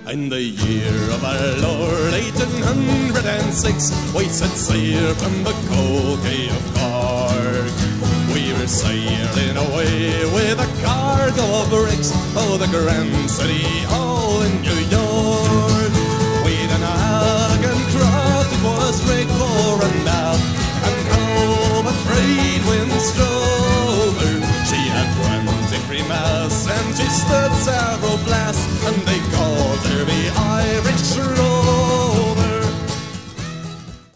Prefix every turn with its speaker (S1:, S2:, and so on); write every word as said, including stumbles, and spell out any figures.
S1: In the year of our Lord eighteen hundred six, we set sail from the cold Bay of Cork. We were sailing away with a cargo of bricks, oh, the grand city, all in New York. We'd an Algon craft, it was rigged fore and aft, and how a trade winds drove her. She had twenty-three masts, and she stood several